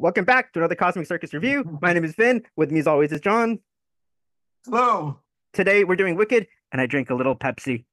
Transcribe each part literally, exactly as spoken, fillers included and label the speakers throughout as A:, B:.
A: welcome back to another Cosmic Circus review. My name is Vin. With me, as always, is John.
B: Hello.
A: Today, we're doing Wicked, and I drink a little Pepsi.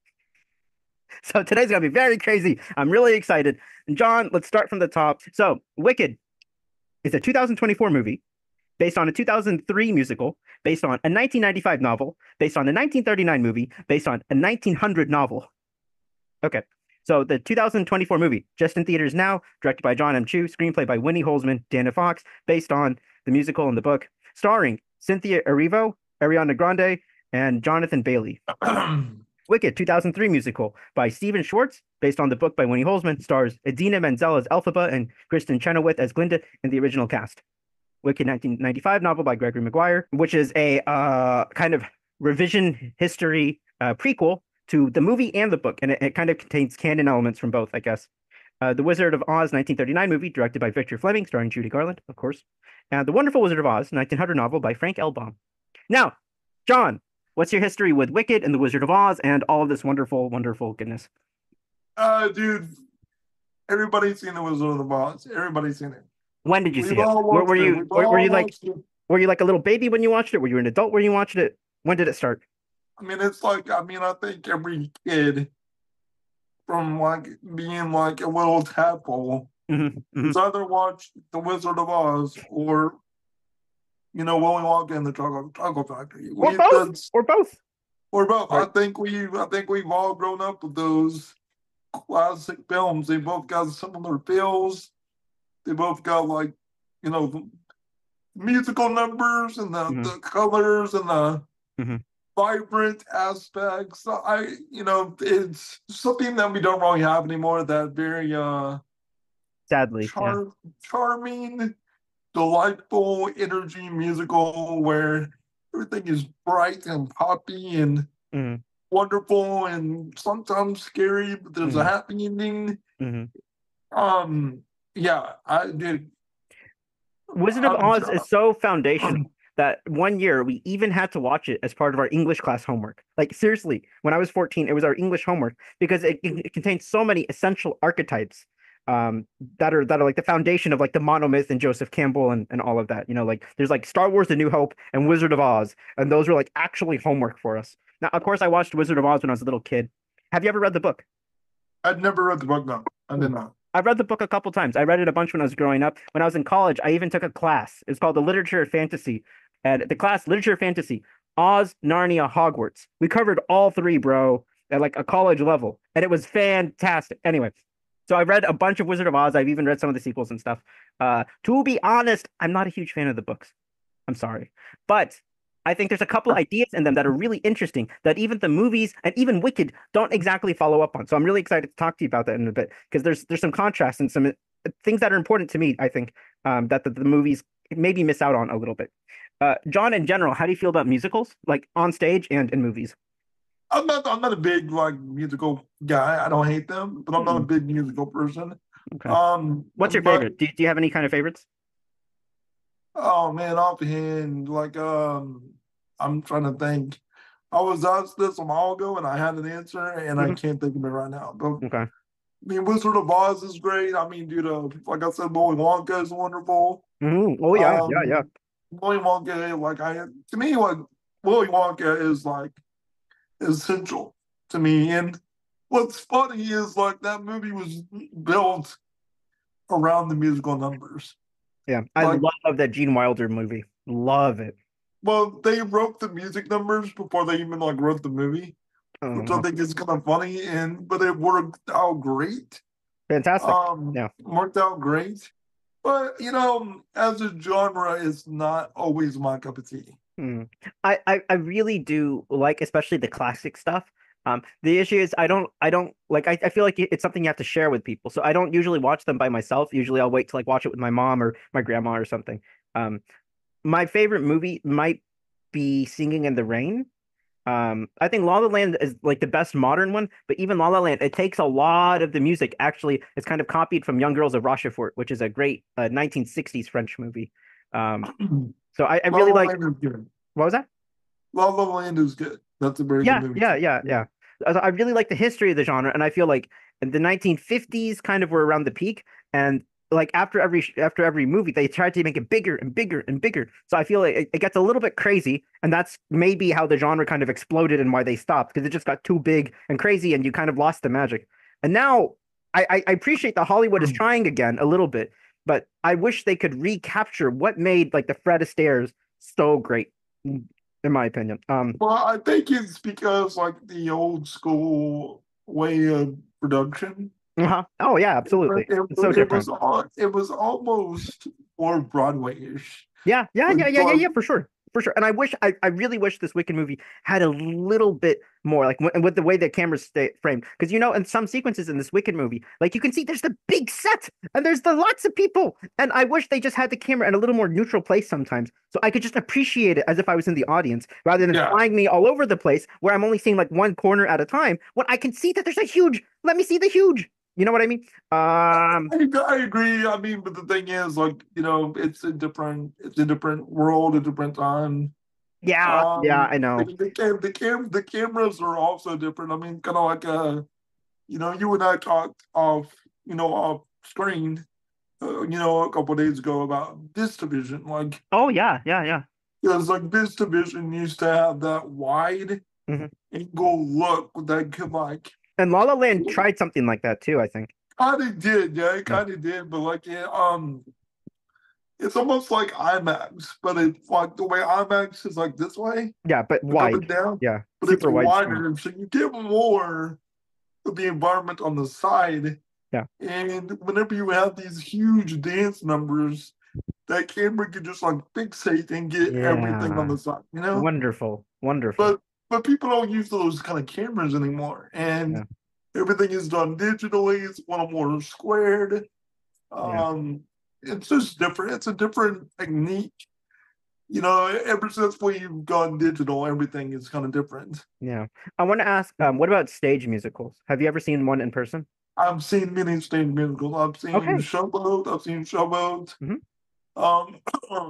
A: So today's gonna be very crazy. I'm really excited. And John, let's start from the top. So, Wicked is a two thousand twenty-four movie based on a two thousand three musical, based on a nineteen ninety-five novel, based on a nineteen thirty-nine movie, based on a nineteen hundred novel. Okay. So the two thousand twenty-four movie, just in theaters now, directed by John M. Chu, screenplay by Winnie Holzman, Dana Fox, based on the musical and the book, starring Cynthia Erivo, Ariana Grande, and Jonathan Bailey. Wicked, two thousand three musical by Stephen Schwartz, based on the book by Winnie Holzman, stars Idina Menzel as Elphaba and Kristen Chenoweth as Glinda in the original cast. Wicked, nineteen ninety-five novel by Gregory Maguire, which is a uh, kind of revision history uh, prequel to the movie and the book, and it, it kind of contains canon elements from both, I guess. Uh, the Wizard of Oz nineteen thirty-nine movie, directed by Victor Fleming, starring Judy Garland, of course. And The Wonderful Wizard of Oz nineteen hundred novel by Frank L. Baum. Now, John, what's your history with Wicked and The Wizard of Oz and all of this wonderful, wonderful goodness?
B: Uh, dude, everybody's seen the Wizard of the Oz. Everybody's seen it.
A: When did you
B: We've
A: see it?
B: all
A: Were,
B: watched
A: were
B: it.
A: you
B: We've
A: were, were
B: all
A: you like
B: watched it.
A: were you like a little baby when you watched it? Were you an adult when you watched it? When did it start?
B: I mean, it's like, I mean, I think every kid from like being like a little tadpole
A: Mm-hmm, mm-hmm.
B: has either watched The Wizard of Oz or, you know, Willy Wonka and the Chocolate, Chocolate Factory.
A: Or
B: We,
A: both,
B: that's,
A: or both.
B: or both. I
A: Right.
B: think we, I think we've all grown up with those classic films. They both got similar feels. They both got like, you know, the musical numbers and the,
A: Mm-hmm,
B: the colors and the
A: mm-hmm.
B: vibrant aspects. So I, you know, it's something that we don't really have anymore. That very uh,
A: Sadly, yeah.
B: char- charming, delightful energy musical where everything is bright and poppy and
A: Mm-hmm,
B: wonderful and sometimes scary, but there's
A: mm-hmm,
B: a happy ending.
A: mm-hmm.
B: Um, yeah, I did.
A: Wizard of
B: I'm,
A: Oz is so foundational that one year we even had to watch it as part of our English class homework. Like seriously, when I was fourteen, it was our English homework because it, it contains so many essential archetypes um that are that are like the foundation of like the monomyth and Joseph Campbell and, and all of that. You know, like there's like Star Wars: The New Hope and Wizard of Oz, and those were like actually homework for us. Now, of course, I watched Wizard of Oz when I was a little kid. Have you ever read the book?
B: I'd never read the book. No, I did not.
A: I've read the book a couple times. I read it a bunch when I was growing up. When I was in college, I even took a class. It's called the Literature of Fantasy. And the class, Literature of Fantasy, Oz, Narnia, Hogwarts. We covered all three, bro, at like a college level. And it was fantastic. Anyway, so I've read a bunch of Wizard of Oz. I've even read some of the sequels and stuff. Uh, to be honest, I'm not a huge fan of the books. I'm sorry. But I think there's a couple ideas in them that are really interesting that even the movies and even Wicked don't exactly follow up on. So I'm really excited to talk to you about that in a bit because there's there's some contrast and some uh, things that are important to me, I think, um, that the, the movies maybe miss out on a little bit. Uh, John, in general, how do you feel about musicals, like on stage and in movies?
B: I'm not. I'm not a big like musical guy. I don't hate them, but I'm not a
A: Hmm,
B: big musical person.
A: okay.
B: Um,
A: What's your
B: but
A: favorite? Do, do you have any kind of favorites?
B: oh man, offhand, like um, I'm trying to think. I was asked this a while ago, and I had an answer, and I
A: Hmm.
B: can't think of it right now. But I
A: Okay.
B: mean, Wizard of Oz is great. I mean, dude, uh, like I said, Willy Wonka is wonderful.
A: Hmm. Oh yeah, yeah, yeah.
B: Um, Willy Wonka, like I, to me, like Willy Wonka is like essential to me. And what's funny is like that movie was built around the musical numbers.
A: Yeah. I
B: Like,
A: love that Gene Wilder movie. Love it.
B: well, they wrote the music numbers before they even like wrote the movie, which I
A: Uh,
B: think is kind of funny. And but it worked out great.
A: fantastic.
B: Um,
A: Yeah.
B: worked out great. But you know, as a genre, it's not always my cup of tea.
A: Mm. I, I I really do like especially the classic stuff. Um, the issue is I don't I don't like I, I feel like it's something you have to share with people. So I don't usually watch them by myself. Usually I'll wait to like watch it with my mom or my grandma or something. Um, my favorite movie might be Singing in the Rain. Um, I think La La Land is like the best modern one, but even La La Land, it takes a lot of the music. Actually, it's kind of copied from Young Girls of Rochefort, which is a great uh, nineteen sixties French movie. Um, so I, I
B: La
A: really
B: La
A: like.
B: Land is good.
A: What was that?
B: La La Land is good. That's a very good
A: Yeah,
B: movie
A: yeah,
B: too.
A: yeah, yeah. I I really like the history of the genre, and I feel like the nineteen fifties kind of were around the peak, and like after every after every movie they tried to make it bigger and bigger and bigger. So I feel like it, it gets a little bit crazy, and that's maybe how the genre kind of exploded and why they stopped, because it just got too big and crazy and you kind of lost the magic. And now I, I, I appreciate that Hollywood is trying again a little bit, but I wish they could recapture what made like the Fred Astaire so great, in my opinion. Um,
B: Well, I think it's because like the old school way of production.
A: uh-huh. Oh yeah,
B: It was,
A: absolutely.
B: it,
A: It's so
B: was- it
A: different.
B: was al- it was almost more Broadway-ish.
A: Yeah, yeah, yeah,
B: It's
A: yeah, yeah,
B: like,
A: yeah, for sure. For sure. And I wish I, I really wish this Wicked movie had a little bit more like w with the way the cameras stay framed. Because you know, in some sequences in this Wicked movie, like you can see there's the big set and there's the lots of people. And I wish they just had the camera in a little more neutral place sometimes. So I could just appreciate it as if I was in the audience rather than
B: yeah,
A: flying me all over the place where I'm only seeing like one corner at a time when I can see that there's a huge, let me see the huge. You know what I mean? Um,
B: I, I agree. I mean, but the thing is, like, you know, it's a different, it's a different world, a different time.
A: yeah, yeah,
B: Um,
A: I
B: the,
A: know.
B: the cam, the cam, the cameras are also different. I mean, kind of like uh, you know, you and I talked off, you know, off screen, uh, you know, a couple of days ago about this division. Like,
A: Oh yeah, yeah, yeah.
B: because like this division used to have that wide
A: Mhm.
B: angle look that could like
A: And La La Land tried something like that too, I think.
B: kind of did, yeah, it
A: Yeah.
B: kind of did, but like, yeah, um, it's almost like IMAX, but it's like the way IMAX is like this way,
A: Yeah, but
B: like up
A: wide.
B: and down,
A: Yeah.
B: but it's
A: Super wide screen.
B: wider, so you get more of the environment on the side.
A: Yeah.
B: And whenever you have these huge dance numbers, that camera can just like fixate and get everything on
A: Yeah.
B: the side, you know?
A: Wonderful. Wonderful.
B: But but people don't use those kind of cameras anymore,
A: Yeah.
B: and everything is done digitally. It's a little more squared.
A: Yeah.
B: Um, it's just different. It's a different technique. You know, ever since we've gone digital, everything is kind of different.
A: Yeah. I want to ask, um, what about stage musicals? Have you ever seen one in person?
B: I've seen many stage musicals. I've seen
A: Okay.
B: Showboat. I've seen Showboat.
A: Hmm.
B: Um,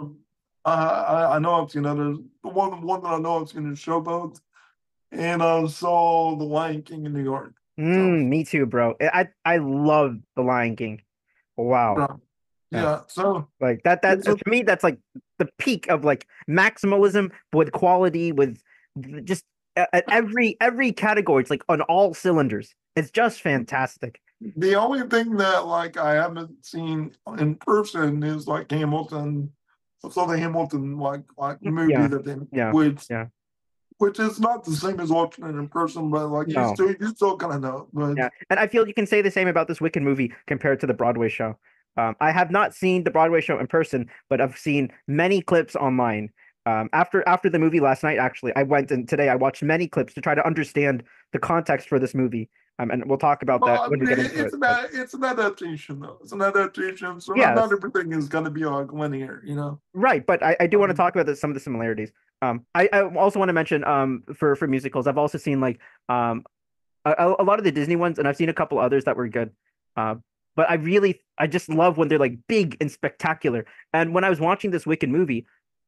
B: I, I I know I've seen others. The one one that I know I've seen is Showboat, and I saw The Lion King in New York. So,
A: Mm, me too, bro. I I love The Lion King. Wow.
B: yeah,
A: Yeah.
B: yeah. So
A: Like that that
B: it's
A: uh,
B: a,
A: to me that's like the peak of like maximalism with quality with just at at every every category. It's like on all cylinders. It's just fantastic.
B: the only thing that like I haven't seen in person is like Hamilton. I saw the Hamilton like like movie
A: Yeah.
B: that they
A: Yeah.
B: which
A: Yeah.
B: which is not the same as watching it in person, but like you
A: No.
B: still you still kind of know. But
A: Yeah, and I feel you can say the same about this Wicked movie compared to the Broadway show. Um, I have not seen the Broadway show in person, but I've seen many clips online. Um, after after the movie last night, actually, I went and today I watched many clips to try to understand the context for this movie. Um, and we'll talk about that
B: well, I
A: when we
B: mean,
A: get into
B: it's
A: it.
B: an
A: But
B: it's an adaptation though. It's an adaptation, so not, not
A: yes,
B: everything is going to be like linear, you know.
A: right. But I, I do want to
B: Um,
A: talk about the, some of the similarities. Um, I, I also want to mention um for for musicals, I've also seen like um a, a lot of the Disney ones, and I've seen a couple others that were good. Uh, but I really, I just love when they're like big and spectacular. And when I was watching this Wicked movie,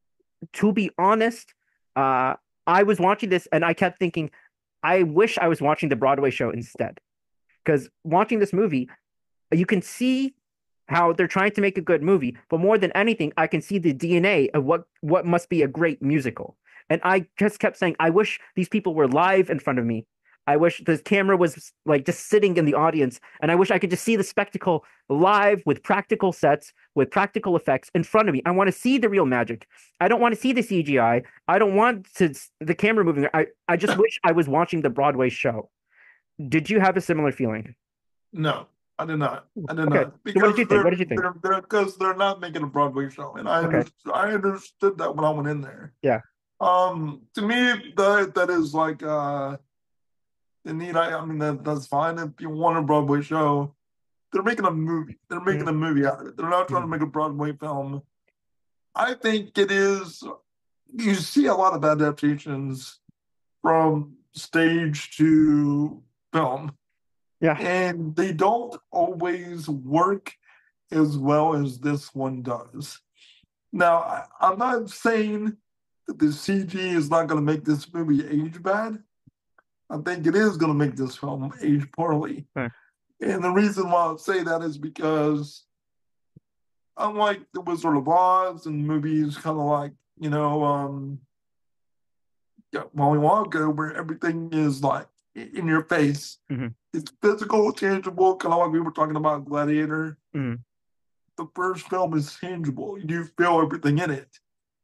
A: to be honest, uh, I was watching this and I kept thinking, I wish I was watching the Broadway show instead. Because watching this movie, you can see how they're trying to make a good movie, but more than anything, I can see the D N A of what what must be a great musical. And I just kept saying, I wish these people were live in front of me. I wish the camera was like just sitting in the audience, and I wish I could just see the spectacle live with practical sets, with practical effects in front of me. I want to see the real magic. I don't want to see the C G I. I I don't want to the camera moving. I I just wish I was watching the Broadway show. Did you have a similar feeling?
B: no, I did not. I did
A: Okay.
B: not
A: So what did you
B: because
A: think? What
B: they're
A: did you think?
B: they're they're because they're not making a Broadway show, and I
A: Okay.
B: understood I understood that when I went in there.
A: Yeah.
B: Um, to me, that that is like uh the need. I, I mean, that that's fine if you want a Broadway show. They're making a movie. They're making a movie out of it. They're not trying to
A: Mhm.
B: make a Broadway film. I think it is. You see a lot of adaptations from stage to film,
A: Yeah.
B: and they don't always work as well as this one does. Now, I, I'm not saying that the C G is not going to make this movie age bad. I think it is going to make this film age poorly.
A: Okay.
B: And the reason why I say that is because unlike The Wizard of Oz and movies kind of like, you know, um, yeah, Willy Wonka, where everything is like in your face.
A: Mm-hmm.
B: It's physical, tangible, kind of like we were talking about Gladiator.
A: Mm-hmm.
B: The first film is tangible. You feel everything in it.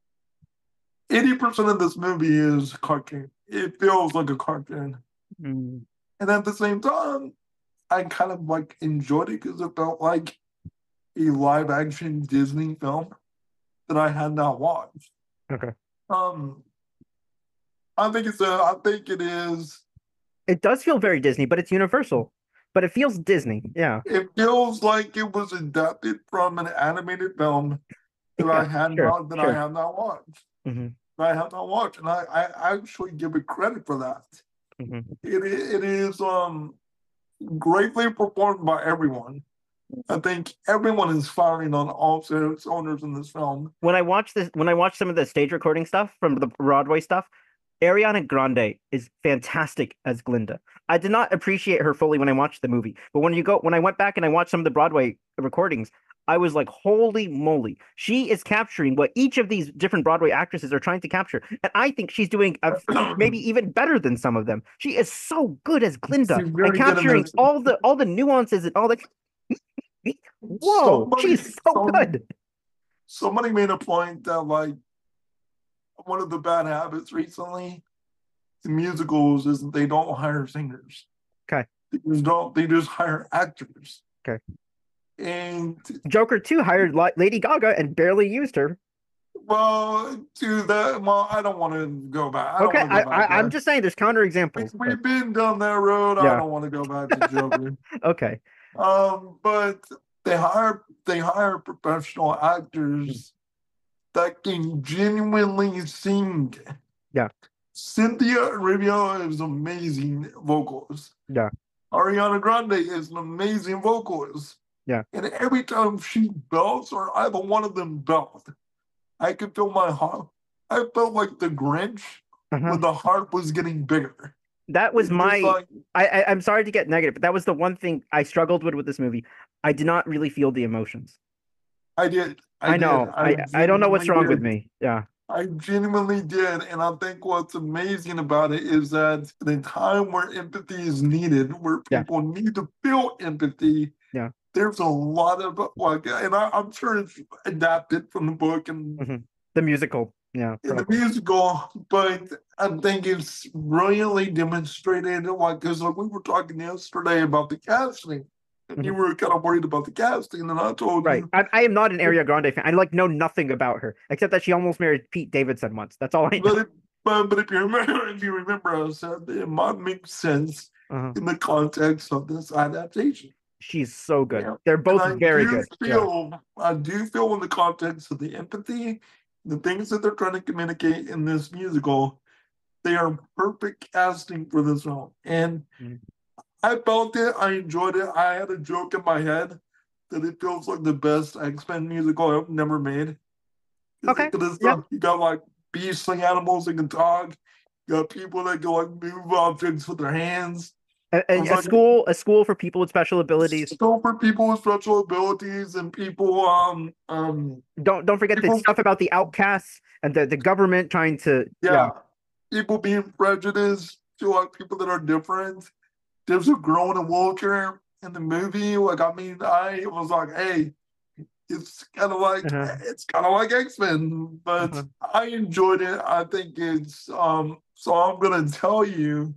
B: eighty percent of this movie is cartoon. It feels like a cartoon.
A: Mm-hmm.
B: And at the same time, I kind of like enjoyed it because it felt like a live action Disney film that I had not watched.
A: Okay.
B: Um, I think it's a, I think it is,
A: It does feel very Disney, but it's Universal. But it feels Disney. Yeah.
B: it feels like it was adapted from an animated film that I
A: Yeah.
B: had
A: Sure.
B: not, that I
A: Sure.
B: have not watched.
A: Mm-hmm.
B: That I have not watched. And I, I actually give it credit for that.
A: Mm-hmm.
B: It, it is um greatly performed by everyone. I think everyone is firing on all cylinders in this film.
A: When I watch this, when I watch some of the stage recording stuff from the Broadway stuff, Ariana Grande is fantastic as Glinda. I did not appreciate her fully when I watched the movie, but when you go, when I went back and I watched some of the Broadway recordings, I was like, holy moly, she is capturing what each of these different Broadway actresses are trying to capture. And I think she's doing a, maybe even better than some of them. She is so good as Glinda
B: She's
A: and
B: very good in
A: capturing
B: this.
A: all the all the nuances and all the whoa,
B: Somebody,
A: she's so
B: some,
A: good.
B: somebody made a point that like one of the bad habits recently in musicals is that they don't hire singers.
A: Okay.
B: They just don't. They just hire actors.
A: Okay.
B: And
A: Joker two hired Lady Gaga and barely used her.
B: well, to that, well, I don't want to go back. I
A: Okay,
B: don't want to
A: I,
B: go back
A: I, I'm
B: there.
A: just saying there's
B: We,
A: counterexamples. but-
B: we've been down that road. I
A: Yeah.
B: don't want to go back to Joker.
A: Okay.
B: Um, but they hire they hire professional actors that can genuinely sing.
A: Yeah.
B: Cynthia Erivo is amazing vocals.
A: Yeah.
B: Ariana Grande is an amazing vocalist.
A: Yeah.
B: And every time she belts or either one of them belt, I could feel my heart. I felt like the Grinch
A: Uh-huh.
B: when the heart was getting bigger.
A: That was
B: It
A: my.
B: like,
A: I, I I'm sorry to get negative, but that was the one thing I struggled with with this movie. I did not really feel the emotions.
B: I did.
A: I,
B: I,
A: know.
B: Did.
A: I I, don't know what's
B: genuinely
A: wrong with
B: did.
A: me. Yeah.
B: I genuinely did. And I think what's amazing about it is that the time where empathy is needed, where
A: Yeah.
B: people need to feel empathy,
A: Yeah.
B: there's a lot of like, and I, I'm sure it's adapted from the book and
A: Mhm. The musical. Yeah.
B: in the
A: probably.
B: musical, but I think it's brilliantly demonstrated. Like, because like we were talking yesterday about the casting, and you
A: Mhm.
B: were kind of worried about the casting, and I told
A: Right.
B: you,
A: I, I am not an Ariana Grande fan. I like know nothing about her except that she almost married Pete Davidson once. That's all I know.
B: but, it, but but if you remember, if you remember, I said it might make sense
A: Uh-huh.
B: in the context of this adaptation.
A: She's so good.
B: Yeah.
A: They're
B: And
A: both
B: I
A: very
B: do
A: good. Yeah.
B: feel, I do feel in the context of the empathy, the things that they're trying to communicate in this musical, they are perfect casting for this film. And
A: Mhm.
B: I felt it. I enjoyed it. I had a joke in my head that it feels like the best X-Men musical I've never made.
A: Okay.
B: Because
A: Yeah.
B: you got like beastly animals that can talk. You got people that can like move objects with their hands.
A: A, a,
B: was
A: a
B: like-
A: school, a school for people with special abilities.
B: So for people with special abilities and people um um
A: Don't don't forget the
B: People-
A: stuff about the outcasts and the, the government trying to.
B: yeah, people being prejudiced to like people that are different. There's a girl in a wheelchair in the movie. Like I mean, I was like, hey, it's kind of like
A: Uh-huh.
B: it's kind of like X-Men, but
A: Uh-huh.
B: I enjoyed it. I think it's um. So I'm gonna tell you.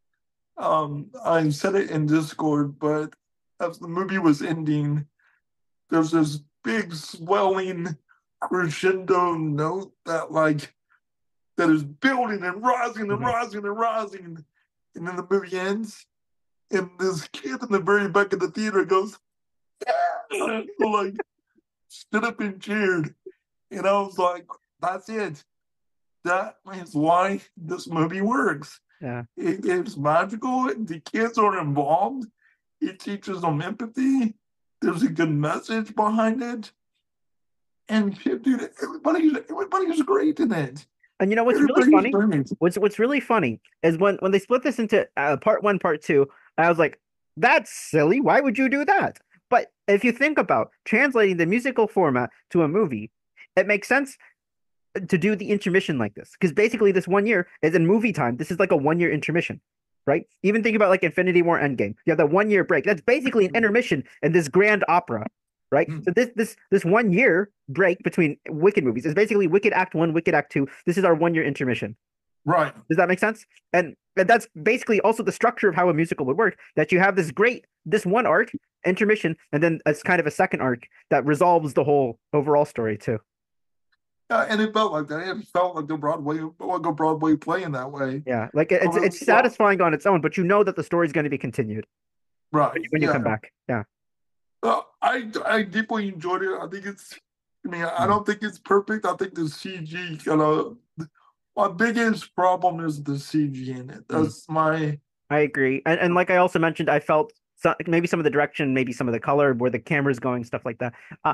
B: Um, I said it in Discord, but as the movie was ending, there's this big swelling crescendo note that like that is building and rising and
A: Mhm.
B: rising and rising, and then the movie ends, and this kid in the very back of the theater goes, "Yeah!" like stood up and cheered, and I was like, "That's it. That is why this movie works.
A: Yeah.
B: It, it's magical. The kids are involved. It teaches them empathy. There's a good message behind it. And dude, everybody, everybody's great in it.
A: And you know what's really
B: Everybody's
A: funny?
B: great.
A: What's what's really funny is when when they split this into uh, part one, part two. I was like, that's silly. Why would you do that? But if you think about translating the musical format to a movie, it makes sense to do the intermission like this because basically this one year is in movie time. This is like a one year intermission, right? Even think about like Infinity War Endgame. You have that one year break. That's basically an intermission in this grand opera, right? So this this this one year break between Wicked movies is basically Wicked Act One, Wicked Act Two. This is our one year intermission.
B: Right.
A: Does that make sense? And, and that's basically also the structure of how a musical would work. That you have this great this one arc intermission, and then it's kind of a second arc that resolves the whole overall story too.
B: Uh, and it felt like that. It felt like a Broadway, like a Broadway play in that way.
A: Yeah, like it-
B: I
A: it's it's
B: was- well,
A: satisfying on its own, but you know that the story is going to be continued when
B: right.
A: you, when you
B: Yeah.
A: come back. Yeah.
B: Uh, I I deeply enjoyed it. I think it's. I mean, I
A: Mm.
B: don't think it's perfect. I think the C G kind of. My biggest problem is the C G in it. That's my.
A: I agree. And and like I also mentioned, I felt some, maybe some of the direction, maybe some of the color, where the camera's going, stuff like that. Uh,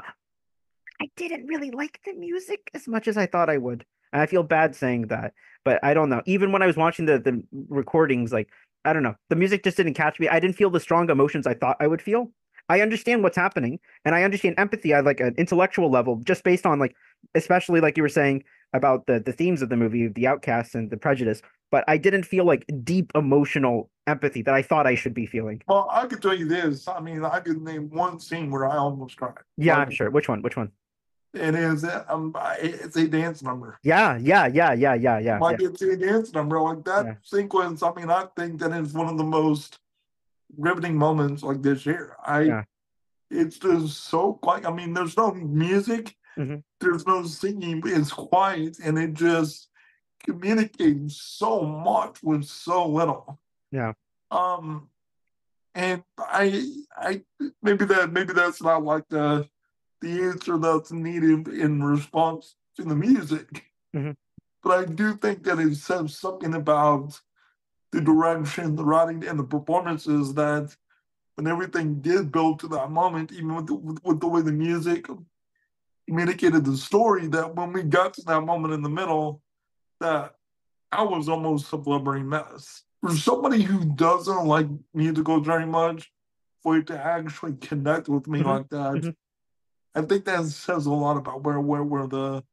A: I didn't really like the music as much as I thought I would. And I feel bad saying that, but I don't know. Even when I was watching the the recordings, like I don't know, the music just didn't catch me. I didn't feel the strong emotions I thought I would feel. I understand what's happening, and I understand empathy at like an intellectual level, just based on like, especially like you were saying about the the themes of the movie, the outcasts and the prejudice. But I didn't feel like deep emotional empathy that I thought I should be feeling.
B: Well, I could tell you this. I mean, I could name one scene where I almost cried.
A: Yeah,
B: Like,
A: I'm sure. Which one? Which one?
B: it is. Um, it's a dance number.
A: Yeah, yeah, yeah, yeah, yeah, yeah,
B: Like
A: yeah.
B: it's a dance number. Like that
A: Yeah.
B: sequence. I mean, I think that is one of the most riveting moments like this year. I.
A: Yeah.
B: It's just so quiet. I mean, there's no music.
A: Mhm.
B: There's no singing. It's quiet, and it just communicates so much with so little.
A: Yeah.
B: Um, and I, I maybe that maybe that's not like the the answer that's needed in response to the music.
A: Mhm.
B: But I do think that it says something about the direction, the writing, and the performances that when everything did build to that moment, even with the, with, with the way the music communicated the story, that when we got to that moment in the middle, that I was almost a blubbering mess. For somebody who doesn't like musicals very much, for it to actually connect with me
A: Mhm.
B: like that,
A: Mhm.
B: I think that says a lot about where where where the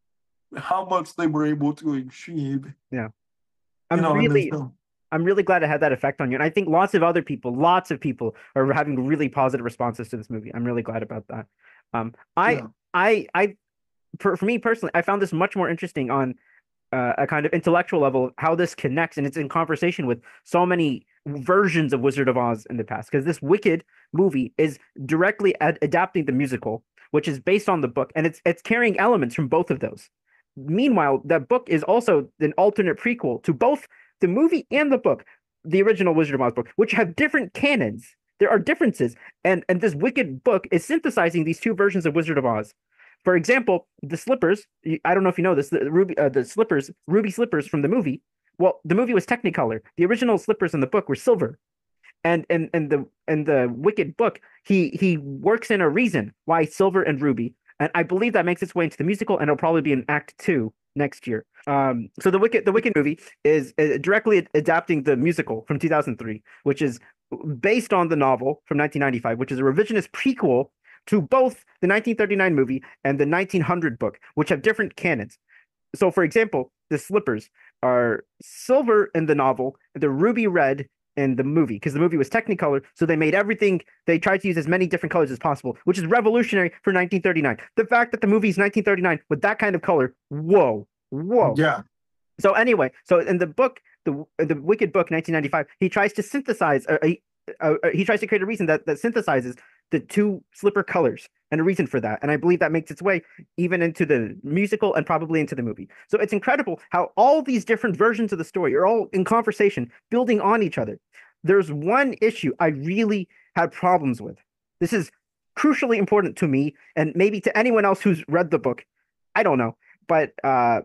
B: how much they were able to achieve.
A: Yeah.
B: You
A: I'm
B: know, in this
A: really
B: film.
A: I'm really glad it had that effect on you. And I think lots of other people, lots of people are having really positive responses to this movie. I'm really glad about that. Um, I,
B: Yeah.
A: I, I, for, for me personally, I found this much more interesting on uh, a kind of intellectual level, how this connects, and it's in conversation with so many versions of Wizard of Oz in the past. Because this Wicked movie is directly ad adapting the musical, which is based on the book, and it's it's carrying elements from both of those. Meanwhile, that book is also an alternate prequel to both the movie and the book, the original Wizard of Oz book, which have different canons. There are differences, and and this Wicked book is synthesizing these two versions of Wizard of Oz. For example, the slippers. I don't know if you know this. The ruby, uh, the slippers, ruby slippers from the movie. Well, the movie was Technicolor. The original slippers in the book were silver, and and and the and the Wicked book, he he works in a reason why silver and ruby, and I believe that makes its way into the musical, and it'll probably be in Act Two next year. Um, so the Wicked the Wicked movie is uh, directly adapting the musical from two thousand three, which is based on the novel from nineteen ninety-five, which is a revisionist prequel to both the nineteen thirty-nine movie and the nineteen hundred book, which have different canons. So, for example, the slippers are silver in the novel, they're ruby red in the movie because the movie was Technicolor. So they made everything, they tried to use as many different colors as possible, which is revolutionary for nineteen thirty-nine. The fact that the movie is nineteen thirty-nine with that kind of color, whoa, whoa.
B: Yeah.
A: So, anyway, so in the book, the the Wicked book, nineteen ninety-five, he tries to synthesize, uh, he, uh, he tries to create a reason that, that synthesizes the two slipper colors and a reason for that. And I believe that makes its way even into the musical and probably into the movie. So it's incredible how all these different versions of the story are all in conversation, building on each other. There's one issue I really had problems with. This is crucially important to me and maybe to anyone else who's read the book. I don't know. But uh,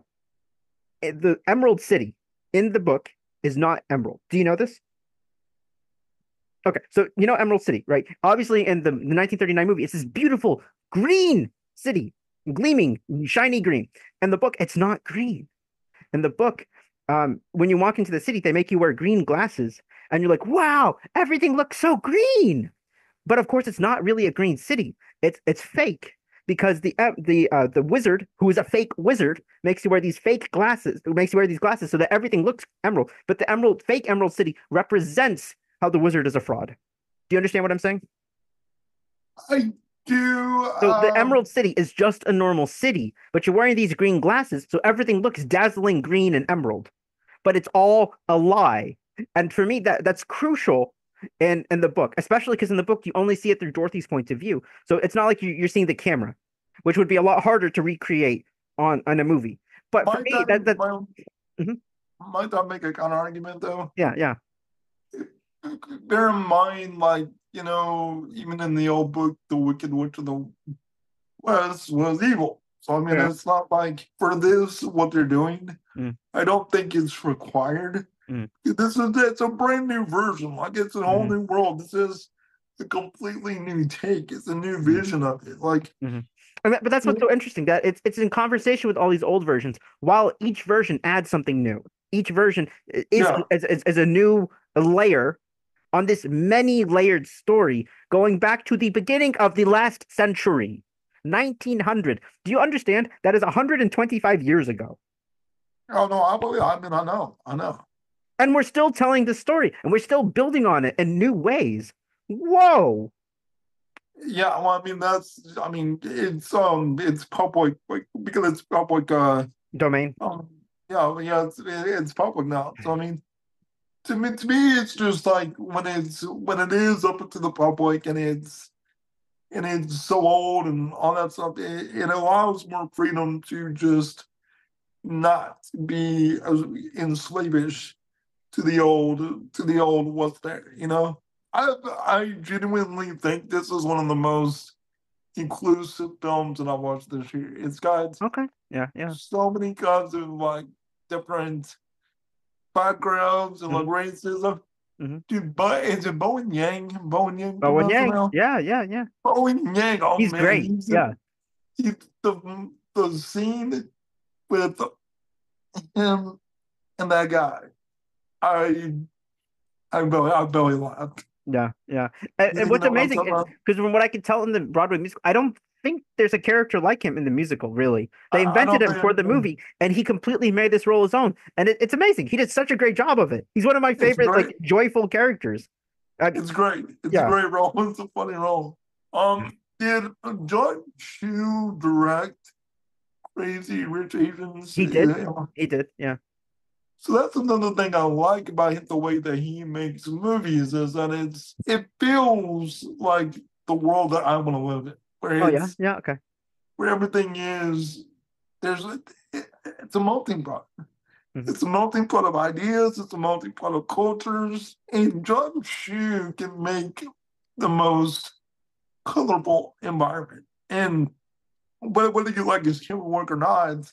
A: the Emerald City in the book is not emerald. Do you know this? Okay, so you know Emerald City, right? Obviously, in the, the nineteen thirty-nine movie, it's this beautiful green city, gleaming, shiny green. And the book, it's not green. In the book, um, when you walk into the city, they make you wear green glasses, and you're like, "Wow, everything looks so green." but of course it's not really a green city. It's it's fake because the uh, the uh, the wizard, who is a fake wizard, makes you wear these fake glasses. Who makes you wear these glasses so that everything looks emerald. But the emerald, fake Emerald City, represents how the wizard is a fraud. Do you understand what I'm saying?
B: I do.
A: So the
B: Um,
A: Emerald City is just a normal city, but you're wearing these green glasses, so everything looks dazzling green and emerald. But it's all a lie. And for me, that that's crucial in in the book, especially because in the book you only see it through Dorothy's point of view. So it's not like you, you're seeing the camera, which would be a lot harder to recreate on on a movie. But for
B: might
A: me,
B: that
A: that that
B: might,
A: mhm,
B: might that make a counter argument though?
A: yeah, yeah,
B: Bear in mind, like, you know, even in the old book, the Wicked Witch of the West was evil. So I mean,
A: yeah,
B: it's not like for this what they're doing.
A: mm,
B: I don't think it's required.
A: mm,
B: This is it's a brand new version. Like it's a whole
A: mhm,
B: new world. This is a completely new take. It's a new
A: mhm,
B: vision of it. Like
A: mhm. And that, but that's what's so interesting that it's it's in conversation with all these old versions, while each version adds something new. Each version is
B: yeah,
A: is, is, is a new layer on this many layered story going back to the beginning of the last century, nineteen hundred. Do you understand? That is one hundred twenty-five years ago.
B: oh no, I believe. I mean, I know, I know.
A: And we're still telling the story and we're still building on it in new ways. Whoa.
B: Yeah, well, I mean that's. I mean, it's um, it's public, like because it's public. Uh,
A: Domain.
B: um, yeah, yeah, it's it's public now. So I mean, to me, to me, it's just like when it's when it is up to the public and it's and it's so old and all that stuff. It, it allows more freedom to just not be as enslavish to the old to the old what's there. You know, I I genuinely think this is one of the most inclusive films that I watched this year. It's got
A: Okay. Yeah, yeah.
B: so many kinds of like different backgrounds and like
A: Hmm.
B: racism.
A: Hmm.
B: Dude, but is it Bowen Yang? Bowen Yang
A: Bowen
B: pronounced it
A: Yang.
B: now?
A: Yeah, yeah, yeah.
B: Bowen Yang. Oh
A: He's
B: man,
A: great.
B: he's,
A: Yeah.
B: he's the the scene with him and that guy. I I belly I belly laughed.
A: Yeah, yeah. And, and
B: You
A: what's
B: know what I'm
A: amazing
B: talking
A: is
B: about?
A: because from what I can tell in the Broadway musical, I don't think there's a character like him in the musical, really. They
B: I, I
A: invented
B: don't
A: him for the
B: think
A: movie, and he completely made this role his own. And it, it's amazing. He did such a great job of it. He's one of my
B: it's
A: favorite,
B: great.
A: like, joyful characters. Uh,
B: It's great. It's a
A: yeah.
B: great role. It's a funny role. Um, did John Chu direct Crazy Rich Asians?
A: He did.
B: Yeah.
A: He did. Yeah.
B: So that's another thing I like about him, the way that he makes movies is that it's it feels like the world that I want to live in, where
A: Oh, yeah.
B: it's
A: Yeah. Okay.
B: where everything is there's a, it, it's a melting pot.
A: Hmm.
B: It's a melting pot of ideas. It's a melting pot of cultures, and John Chu can make the most colorful environment. And whether you like his humor work or not,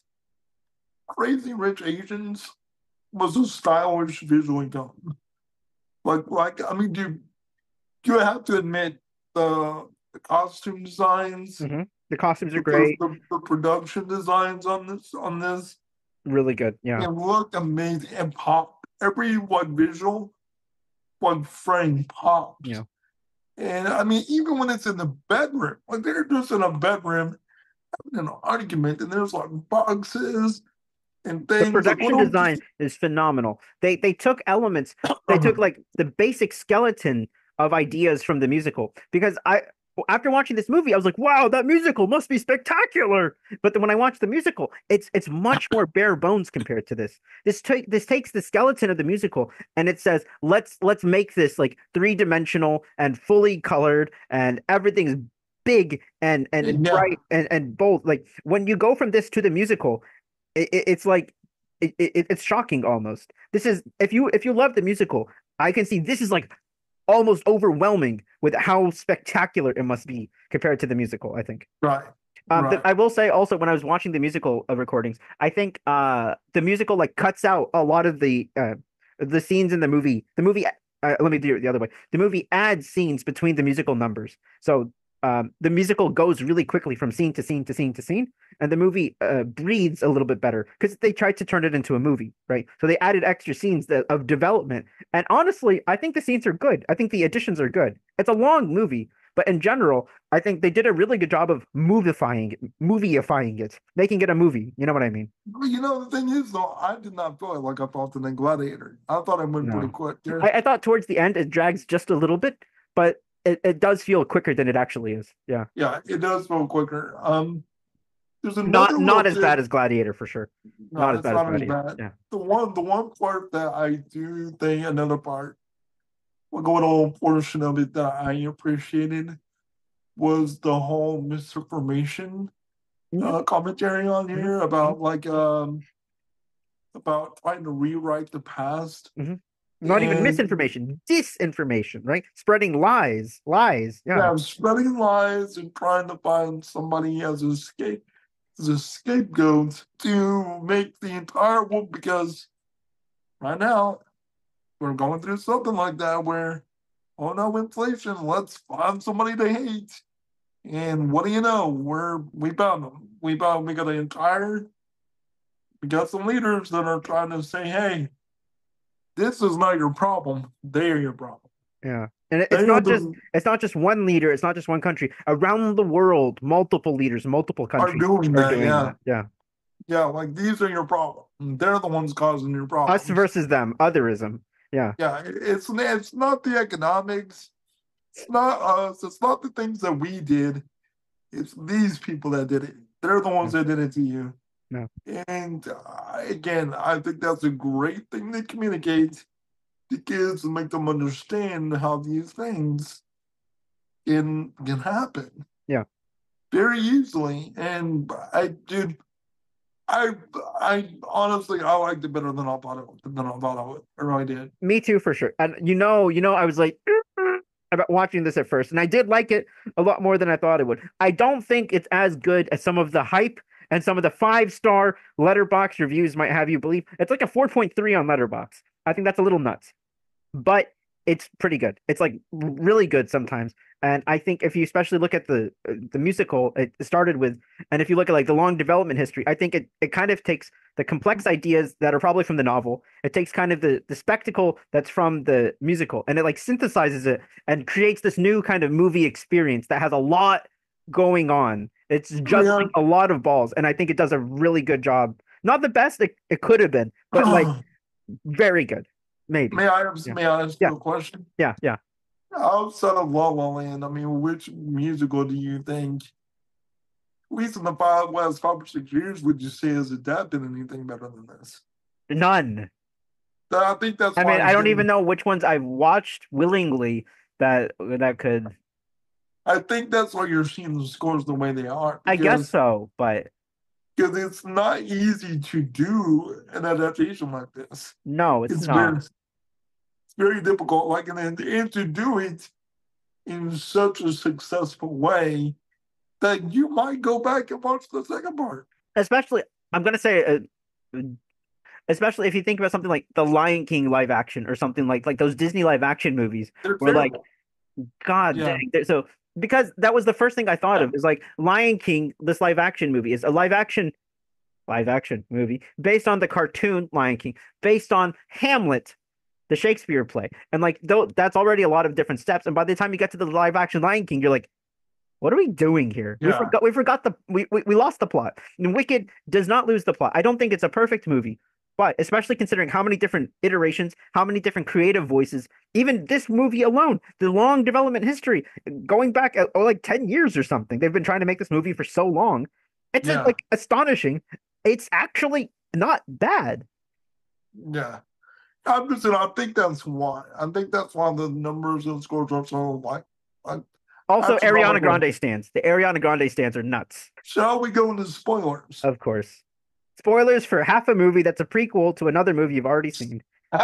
B: Crazy Rich Asians was a stylish visually done. Like, like I mean, you you have to admit the, the costume designs,
A: Hmm. The costumes are
B: the,
A: great.
B: the, the production designs on this on this,
A: Really good. Yeah.
B: it looked amazing and pop. Every one visual, one frame pops.
A: Yeah.
B: And I mean, even when it's in the bedroom, like they're just in a bedroom having an argument, and there's like boxes and
A: The
B: things like
A: production
B: little.
A: design is phenomenal. They they took elements, they took
B: Um,
A: like the basic skeleton of ideas from the musical. Because I after watching this movie, I was like, wow, that musical must be spectacular. But then when I watched the musical, it's it's much more bare bones compared to this. This take this takes the skeleton of the musical and it says, let's let's make this like three-dimensional and fully colored and everything's big and and
B: yeah,
A: bright and, and bold. Like when you go from this to the musical, it, it, it's like it, it, it's shocking almost. This is if you if you love the musical, I can see this is like almost overwhelming with how spectacular it must be compared to the musical, I think.
B: right,
A: Um, th-
B: right.
A: I will say also when I was watching the musical uh, recordings, I think uh the musical like cuts out a lot of the uh the scenes in the movie. The movie uh, let me do it the other way. The movie adds scenes between the musical numbers. So um the musical goes really quickly from scene to scene to scene to scene, and the movie uh, breathes a little bit better because they tried to turn it into a movie, right? So they added extra scenes that, of development. And honestly, I think the scenes are good. I think the additions are good. It's a long movie, But in general, I think they did a really good job of movifying it, movieifying it, making it a movie. You know what I mean?
B: Well, you know, the thing is, though, I did not feel it like I felt in Gladiator. I thought it went pretty
A: No.
B: quick. There,
A: I, I thought towards the end it drags just a little bit, but it, it does feel quicker than it actually is. Yeah.
B: yeah, it does feel quicker. Um, there's another
A: Not
B: little
A: not as
B: bit.
A: bad as Gladiator for sure. Not
B: No,
A: as
B: it's
A: bad as
B: not as
A: Gladiator.
B: bad.
A: Yeah.
B: The one, the one part that I do think another part, well, going on portion of it that I appreciated was the whole misinformation
A: Mhm.
B: uh, commentary on
A: Mhm.
B: here
A: Mhm.
B: about like um about trying to rewrite the past
A: Mhm. Not even
B: and
A: misinformation, disinformation, right? Spreading lies, lies. Yeah.
B: yeah, spreading lies and trying to find somebody as a scape as a scapegoat to make the entire world because right now we're going through something like that where oh no inflation, let's find somebody to hate. And what do you know? We're we found them. We found we got an entire we got some leaders that are trying to say, hey, this is not your problem. They are your problem.
A: Yeah. And it-
B: They
A: it's
B: are
A: not just
B: the
A: it's not just one leader, it's not just one country. Around the world, multiple leaders, multiple
B: are
A: countries
B: doing
A: are
B: that.
A: doing
B: Yeah.
A: that. Yeah.
B: Yeah. Like these are your problem. They're the ones causing your
A: Us
B: problems.
A: versus them, otherism. Yeah.
B: Yeah. It's it's not the economics. It's not us. It's not the things that we did. It's these people that did it. They're the
A: Yeah.
B: ones that did it to you.
A: No.
B: And uh, again, I think that's a great thing to communicate to kids and make them understand how these things can can happen
A: Yeah.
B: very easily. And I did, I I honestly I liked it better than I thought it than I thought I would. I really did.
A: Me too, for sure. And you know, you know, I was like about watching this at first, and I did like it a lot more than I thought it would. I don't think it's as good as some of the hype and some of the five star letterbox reviews might have you believe. It's like a four point three on letterbox. I think that's a little nuts, but it's pretty good. It's like really good sometimes. And I think if you especially look at the uh, the musical it started with, and if you look at like the long development history, I think it it kind of takes the complex ideas that are probably from the novel. It takes kind of the the spectacle that's from the musical, and it like synthesizes it and creates this new kind of movie experience that has a lot going on. It's
B: Yeah.
A: juggling a lot of balls, and I think it does a really good job. Not the best it, it could have been, but like very good. Maybe.
B: may I ask,
A: Yeah.
B: may I ask
A: Yeah.
B: you a question?
A: Yeah. Yeah.
B: Outside of La La Land, I mean, which musical do you think, at least in the five last five or six years, would you say has adapted anything better than this?
A: None.
B: I think that's
A: I
B: why
A: mean,
B: I'm
A: I don't even
B: getting.
A: know which ones I've watched willingly that that could.
B: I think that's why you're seeing the scores the way they are
A: I guess
B: because
A: so, but
B: because it's not easy to do an adaptation like this.
A: no, it's
B: It's very
A: not.
B: it's very difficult. Like and then and to do it in such a successful way that you might go back and watch the second part.
A: Especially, I'm gonna say, uh, especially if you think about something like the Lion King live action or something like like those Disney live action movies,
B: They're
A: where like,
B: terrible.
A: God
B: Yeah.
A: dang, they're- so because that was the first thing I thought
B: Yeah.
A: of is like Lion King, this live action movie is a live action live action movie based on the cartoon Lion King, based on Hamlet, the Shakespeare play. And like though that's already a lot of different steps. And by the time you get to the live action Lion King, you're like, what are we doing here? We
B: Yeah.
A: forgot we forgot the we, we, we lost the plot. And Wicked does not lose the plot. I don't think it's a perfect movie, but especially considering how many different iterations, how many different creative voices, even this movie alone, the long development history, going back uh, oh, like ten years or something. They've been trying to make this movie for so long. It's uh,
B: Yeah.
A: like astonishing. It's actually not bad.
B: Yeah. I'm just saying, I think that's why. I think that's why the numbers and scores are so like like
A: Also, Ariana
B: astronomical.
A: Grande stands. The Ariana Grande stands are nuts,
B: Shall we go into spoilers?
A: of course. Spoilers for half a movie that's a prequel to another movie you've already seen.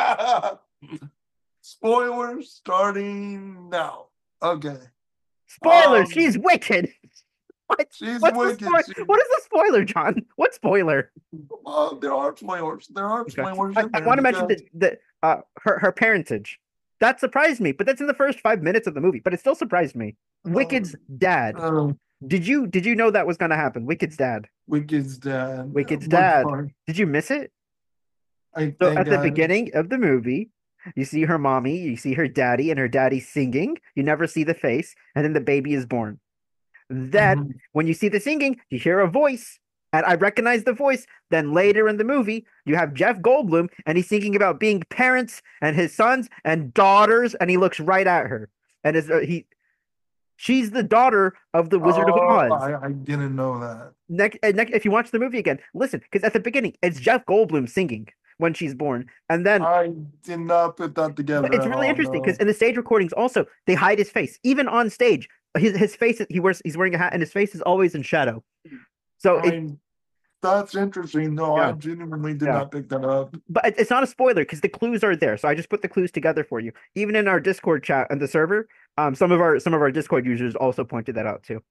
B: Spoilers starting now. Okay.
A: Spoilers,
B: Um,
A: she's wicked. What?
B: she's
A: What's the
B: wicked.
A: spoiler?
B: She,
A: What is the spoiler, John? What spoiler?
B: well, there are spoilers. There are
A: Okay.
B: spoilers
A: I,
B: in
A: I
B: there
A: want to mention
B: because
A: that the uh her her parentage. That surprised me, but that's in the first five minutes of the movie. But it still surprised me.
B: um,
A: Wicked's dad.
B: uh,
A: Did you did you know that was gonna happen? Wicked's dad.
B: Wicked's dad.
A: Wicked's
B: Which
A: dad.
B: part?
A: Did you miss it?
B: I
A: So
B: think
A: at the
B: I
A: beginning of the movie, You see her mommy, you see her daddy, and her daddy singing. You never see the face, and then the baby is born. Then,
B: Mhm.
A: when you see the singing, you hear a voice, and I recognize the voice. Then later in the movie, you have Jeff Goldblum, and he's thinking about being parents and his sons and daughters, and he looks right at her, and is uh, he? She's the daughter of the Wizard of
B: Oh,
A: Oz.
B: I, I didn't know that.
A: Next, next, if you watch the movie again, listen, because at the beginning, it's Jeff Goldblum singing when she's born, and then
B: I did not put that
A: but
B: together
A: it's
B: at
A: really
B: all.
A: interesting because
B: No.
A: in the stage recordings also they hide his face. Even on stage, his his face he wears he's wearing a hat and his face is always in shadow. So it
B: I That's interesting. No, I
A: yeah,
B: genuinely did
A: yeah.
B: not pick that up.
A: But it- it's not a spoiler because the clues are there. So I just put the clues together for you. Even in our Discord chat and the server, um, some of our some of our Discord users also pointed that out too.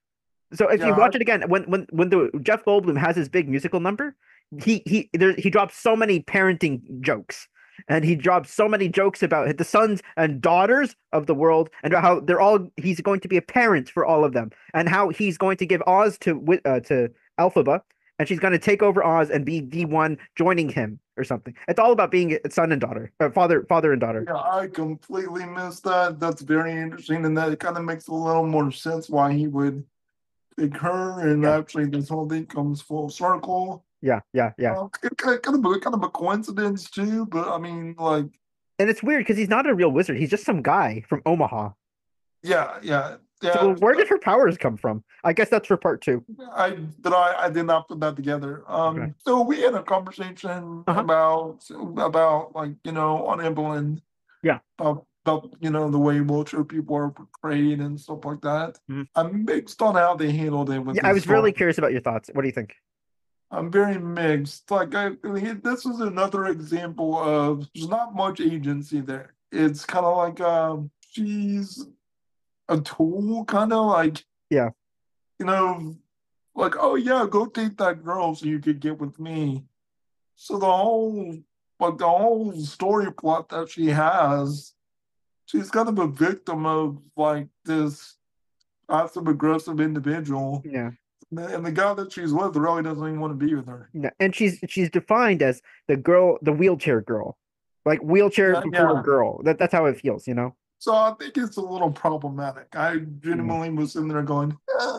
A: So if
B: Yeah,
A: you
B: I,
A: watch it again, when when when the Jeff Goldblum has his big musical number, he he there he drops so many parenting jokes, and he drops so many jokes about the sons and daughters of the world, and how they're all he's going to be a parent for all of them, and how he's going to give Oz to Wi- uh, to Elphaba, and she's going to take over Oz and be the one joining him or something. It's all about being a son and daughter, uh, father father and daughter.
B: yeah, I completely missed that. That's very interesting, and that kind of makes a little more sense why he would pick her. And
A: Yeah,
B: actually, this whole thing comes full circle.
A: yeah, yeah, yeah.
B: Uh, kind of, kind of, a, kind of a coincidence too, but I mean, like,
A: And it's weird because he's not a real wizard. He's just some guy from Omaha.
B: yeah, yeah, yeah.
A: So where did her powers come from? I guess that's for part two.
B: I but I, I did not put that together.
A: Okay.
B: Um, so we had a conversation
A: Uh-huh.
B: about about like you know on Evelyn
A: Yeah.
B: about, about you know the way wheelchair people are portrayed and stuff like that.
A: Mhm.
B: I'm mixed on how they handled it with
A: Yeah, I
B: this
A: was really
B: story.
A: curious about your thoughts. What do you think?
B: I'm very mixed. Like I, I mean, this is another example of there's not much agency there. It's kind of like um, she's a tool, kind of like
A: Yeah.
B: you know, like oh yeah, go take that girl so you could get with me. So the whole like the whole story plot that she has, she's kind of a victim of like this passive aggressive individual.
A: Yeah.
B: And the, and the guy that she's with really doesn't even want to be with her.
A: Yeah. And she's she's defined as the girl, the wheelchair girl. Like wheelchair
B: Yeah,
A: before
B: yeah.
A: girl. That that's how it feels, you know?
B: So I think it's a little problematic. I
A: Yeah.
B: genuinely was sitting there going,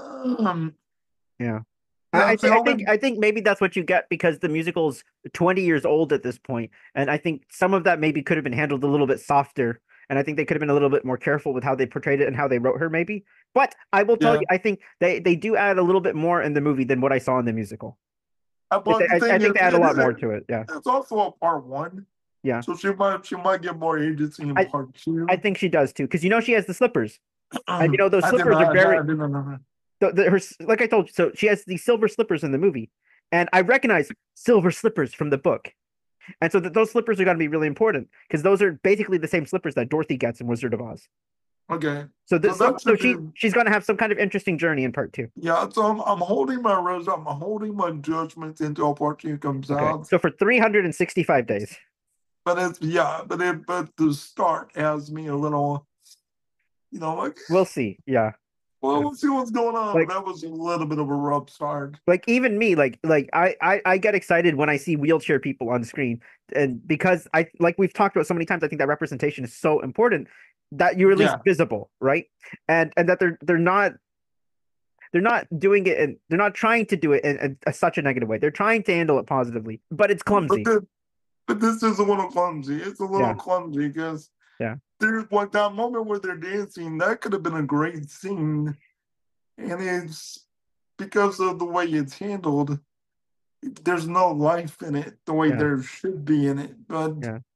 B: um,
A: Yeah. I, I
B: that's the
A: think I think
B: only
A: I think maybe that's what you get because the musical's twenty years old at this point, and I think some of that maybe could have been handled a little bit softer, and I think they could have been a little bit more careful with how they portrayed it and how they wrote her, maybe. But I will tell you,
B: yeah.
A: I think they they do add a little bit more in the movie than what I saw in the musical.
B: Uh,
A: I,
B: But the
A: I, I
B: thing
A: think
B: is,
A: they add a
B: it
A: lot
B: is
A: more to it. Yeah,
B: it's also a part one.
A: yeah.
B: So she might she might get more agency in
A: I
B: part
A: I
B: two.
A: think she does too, because you know she has the slippers, and you know those
B: I did
A: slippers are
B: not I
A: very
B: did not know that.
A: the, the, her like I told you. So she has these silver slippers in the movie, and I recognize silver slippers from the book. And so th those slippers are going to be really important because those are basically the same slippers that Dorothy gets in Wizard of Oz.
B: Okay.
A: So
B: So
A: this, so,
B: that
A: so
B: should be
A: she she's going to have some kind of interesting journey in part two.
B: yeah, so I'm, I'm holding my rose, I'm holding my judgment until part two comes
A: Okay.
B: out.
A: So for three hundred sixty-five days.
B: But it's yeah, but it but the start has me a little, you know, like
A: We'll see. Yeah.
B: well,
A: Yeah.
B: let's see what's going on.
A: Like
B: But that was a little bit of a rough start.
A: like even me like like I, I I get excited when I see wheelchair people on screen, and because I like we've talked about so many times, I think that representation is so important that you're at least
B: Yeah.
A: visible, right? And and that they're they're not they're not doing it and they're not trying to do it in, in a, such a negative way. They're trying to handle it positively, but it's
B: But
A: clumsy.
B: the, but this is a little clumsy. It's a little
A: Yeah,
B: clumsy because
A: yeah,
B: there's like that moment where they're dancing, that could have been a great scene. And it's because of the way it's handled, there's no life in it the way
A: yeah,
B: there should be in it. But
A: yeah.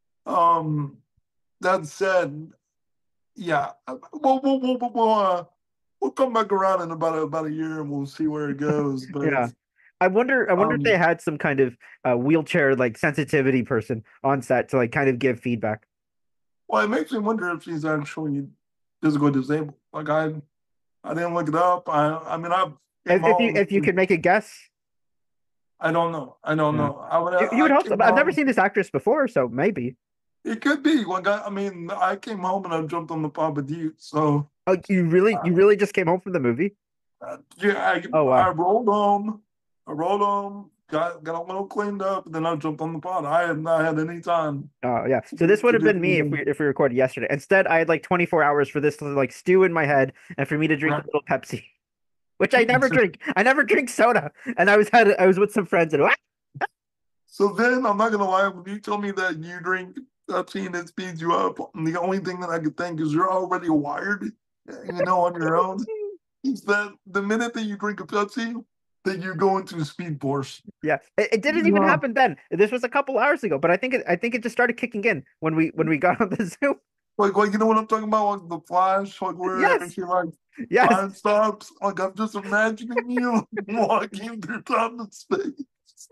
B: um that said, yeah, uh, we'll we'll we'll, we'll, uh, we'll come back around in about a, about a year and we'll see where it goes. But
A: Yeah. I wonder I wonder if they
B: um,
A: had some kind of uh, wheelchair like sensitivity person on set to like kind of give feedback.
B: well, it makes me wonder if she's actually physically disabled. Like I, I didn't look it up. I, I mean, I came
A: If, if you
B: home.
A: if you could make a guess.
B: I don't know. I don't
A: Yeah.
B: know. I would.
A: You, you
B: I
A: would hope so,
B: came
A: but I've never
B: home.
A: seen this actress before, so maybe.
B: It could be. Like I, I mean, I came home and I jumped on the Papa Dude. So
A: Oh, you really
B: uh,
A: you really just came home from the movie?
B: uh, yeah,
A: Oh
B: I, I
A: wow.
B: rolled home. I rolled home. got got a little cleaned up, and then I jumped on the pod. I have not had any time
A: Oh yeah.
B: to
A: So this
B: get
A: would
B: to
A: have
B: get
A: been me if we if we recorded yesterday. Instead, I had like twenty-four hours for this to like stew in my head and for me to drink a
B: right.
A: little Pepsi, which I never drink. I never drink soda. And I was had I was with some friends and
B: So then I'm not gonna lie, when you tell me that you drink Pepsi and it speeds you up, the only thing that I could think is you're already wired, you know, on your own. Is that the minute that you drink a Pepsi, that you go into speed force.
A: yeah, it, it didn't even
B: Yeah.
A: happen then. This was a couple hours ago, but I think it I think it just started kicking in when we when we got on the Zoom.
B: Like, like you know what I'm talking about? Like the Flash, like where
A: Yes,
B: he like
A: yes.
B: time stops. Like I'm just imagining you walking through time and space.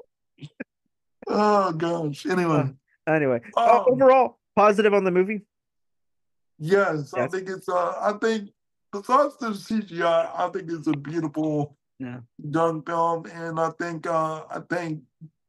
B: Oh gosh.
A: Uh,
B: Anyway,
A: anyway, uh,
B: um,
A: overall positive on the movie.
B: yes, I
A: Yes.
B: think it's. Uh, I think besides the C G I, I I think it's a beautiful
A: Yeah.
B: done film, and I think. Uh, I think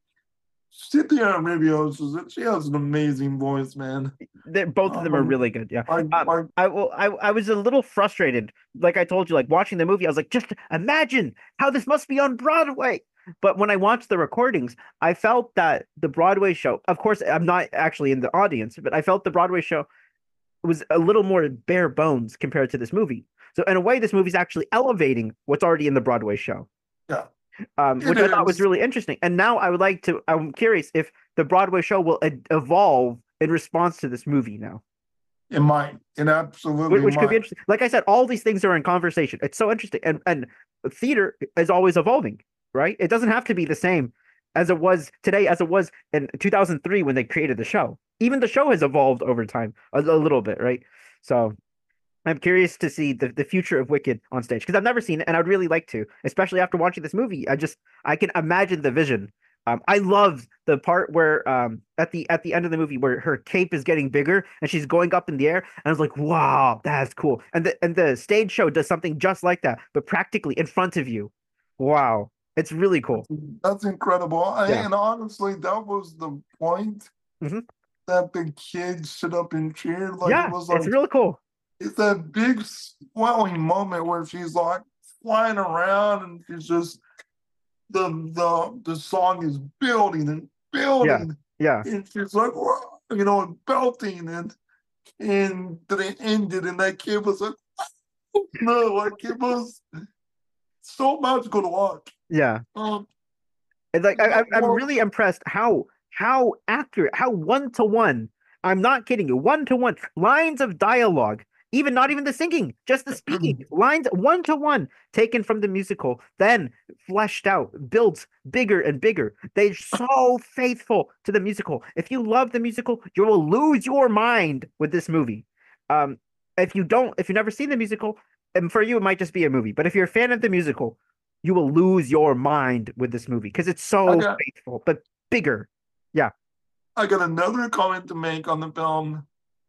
B: Cynthia Erivo, she's- she has an amazing voice, man.
A: They're, both of them are
B: Um,
A: really good. Yeah.
B: I,
A: Um,
B: I,
A: I will. I I was a little frustrated. Like I told you, like watching the movie, I was like, just imagine how this must be on Broadway. But when I watched the recordings, I felt that the Broadway show. Of course, I'm not actually in the audience, but I felt the Broadway show was a little more bare bones compared to this movie. So in a way, this movie's actually elevating what's already in the Broadway show,
B: yeah,
A: um,
B: it
A: which I thought was
B: is.
A: really interesting. And now I would like to. I'm curious if the Broadway show will e- evolve in response to this movie now.
B: It might. It
A: Wh-
B: absolutely
A: which could be
B: might.
A: interesting. Like I said, all these things are in conversation. It's so interesting, and and theater is always evolving, right? It doesn't have to be the same as it was today, as it was in two thousand three when they created the show. Even the show has evolved over time a, a little bit, right? So I'm curious to see the, the future of Wicked on stage because I've never seen it and I'd really like to, especially after watching this movie. I just I can imagine the vision. Um, I love the part where um at the at the end of the movie where her cape is getting bigger and she's going up in the air, and I was like, wow, that's cool. And the and the stage show does something just like that, but practically in front of you. Wow, it's really cool.
B: That's incredible. I,
A: Yeah.
B: and honestly, that was the point
A: Hmm.
B: that the kids stood up and cheered. Like it
A: Yeah,
B: was
A: it's
B: like
A: really cool.
B: it's that big swelling moment where she's like flying around and she's just the the the song is building and
A: Yeah,
B: building
A: yeah,
B: and she's like "Whoa," you know and belting and and then it ended and that kid was like no like it was so magical to watch.
A: yeah.
B: Um,
A: And like I, I-
B: what,
A: I'm
B: what,
A: really impressed how how accurate, how one to one. I'm not kidding you, one to one lines of dialogue, even not even the singing, just the speaking lines, one to one, taken from the musical, then fleshed out, built bigger and bigger. They're so faithful to the musical. If you love the musical, you will lose your mind with this movie. Um, if you don't, if you've never seen the musical, and for you it might just be a movie, but if you're a fan of the musical, you will lose your mind with this movie because it's
B: I
A: so
B: got
A: faithful, but bigger. Yeah.
B: I got another comment to make on the film,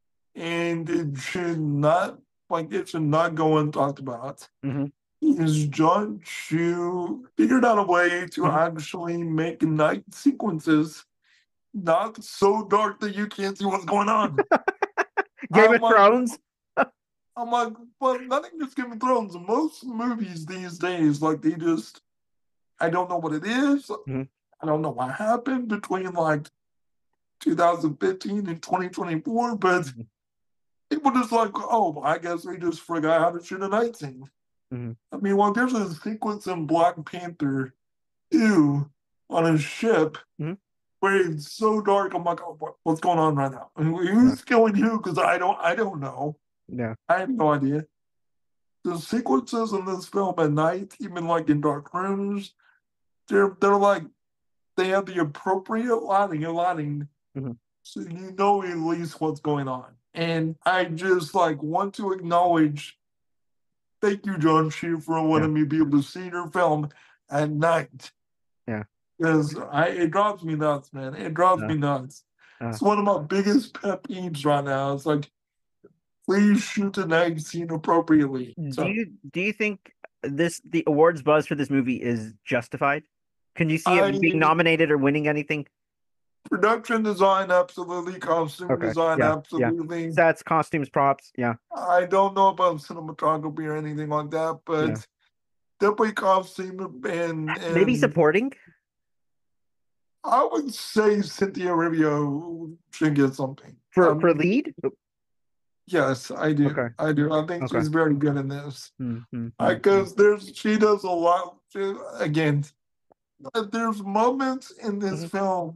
B: and it should not like it should not go untalked about.
A: Hmm.
B: Is John Chu figured out a way to
A: Hmm.
B: actually make night sequences not so dark that you can't see what's going on.
A: Game
B: I'm
A: of
B: like,
A: Thrones.
B: I'm like, well, nothing just Game of Thrones. Most movies these days, like they just, I don't know what it is.
A: Mhm.
B: I don't know what happened between like two thousand fifteen and twenty twenty-four, but
A: Mhm.
B: people just like, oh, I guess they just forgot how to shoot a night scene.
A: Mhm.
B: I mean, well, there's a sequence in Black Panther two on a ship
A: Mhm.
B: where it's so dark. I'm like, oh, what, what's going on right now? And
A: Yeah.
B: who's killing who? Because I don't, I don't know.
A: Yeah.
B: I have no idea. The sequences in this film at night, even like in dark rooms, they're they're like they have the appropriate lighting and lighting,
A: Mhm.
B: so you know at least what's going on. And I just like want to acknowledge, thank you, John Chu, for
A: Yeah.
B: letting me be able to see your film at night.
A: Yeah.
B: Because I it drives me nuts, man. It drives
A: Uh,
B: me nuts.
A: uh.
B: It's one of my biggest pet peeves right now. It's like, please shoot the night scene appropriately.
A: Do
B: So
A: you do you think this the awards buzz for this movie is justified? Can you see it being
B: I
A: nominated or winning anything?
B: production design, absolutely. Costume
A: Okay.
B: design,
A: Yeah. Yeah.
B: absolutely.
A: Sets, costumes, props. Yeah.
B: I don't know about cinematography or anything like that,
A: Yeah.
B: but definitely costume and
A: Maybe
B: and
A: supporting.
B: I would say Cynthia Erivo should get something.
A: For for
B: Um,
A: lead?
B: yes, I do.
A: Okay.
B: I do. I think
A: Okay.
B: she's very good in this.
A: Mm-hmm.
B: Because there's she does a lot. She, again, there's moments in this
A: Hmm.
B: film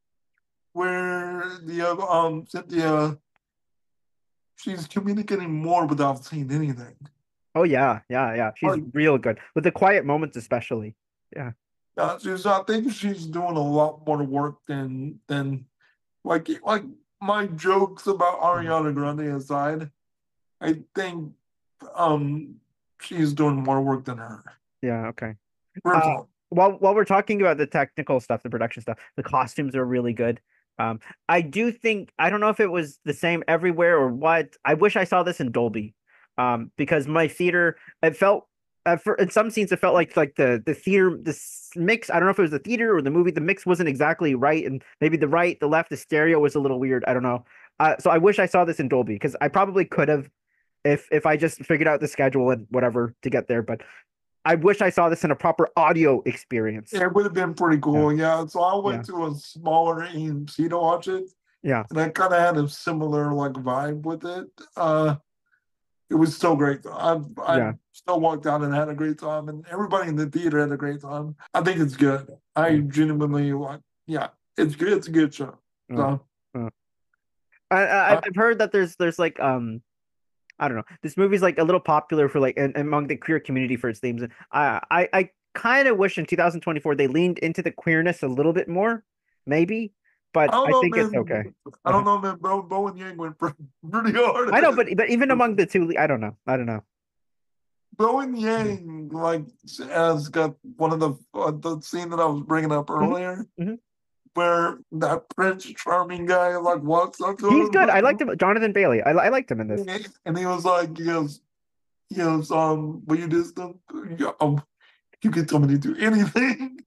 B: where the uh, um Cynthia she's communicating more without saying anything.
A: Oh yeah, yeah, yeah. She's
B: Like,
A: real good with the quiet moments, especially. Yeah.
B: uh, she's, I think she's doing a lot more work than than like like my jokes about
A: Mhm.
B: Ariana Grande aside. I think um she's doing more work than her.
A: Yeah. Okay. Uh,
B: Personally.
A: while while we're talking about the technical stuff, the production stuff, the costumes are really good. Um, I do think I don't know if it was the same everywhere or what. I wish I saw this in Dolby, um, because my theater it felt uh, for in some scenes it felt like like the the theater this mix. I don't know if it was the theater or the movie. The mix wasn't exactly right, and maybe the right, the left, the stereo was a little weird. I don't know. Uh, so I wish I saw this in Dolby because I probably could have if if I just figured out the schedule and whatever to get there. But I wish I saw this in a proper audio experience.
B: It would have been pretty
A: Yeah,
B: cool, yeah. So I
A: yeah,
B: went to a smaller A M C to watch it,
A: yeah,
B: and I kind of had a similar like vibe with it. Uh, it was still great. Though. I I
A: yeah.
B: still walked out and had a great time, and everybody in the theater had a great time. I think it's good. I
A: Yeah.
B: genuinely like, yeah, it's good. It's a good show.
A: Uh,
B: So
A: uh. I, I
B: uh,
A: I've heard that there's there's like um I don't know, this movie's like a little popular for like in, among the queer community for its themes. And I I I kind of wish in two thousand twenty-four they leaned into the queerness a little bit more, maybe.
B: I
A: But
B: don't
A: I
B: know,
A: think it's
B: man.
A: okay.
B: I don't know, man. Bo, Bo and Yang went pretty hard.
A: I know, but but even among the two, I don't know. I don't know.
B: Bo and
A: Mhm.
B: Yang, like, has got one of the uh, the scene that I was bringing up
A: Mhm.
B: earlier,
A: Mhm.
B: where that Prince Charming guy like walks up to
A: He's good. I
B: him,
A: liked him. Jonathan Bailey. I I liked him in this.
B: and he was like, he goes, he goes, um, will you do this? Yeah, um, you can tell me to do anything.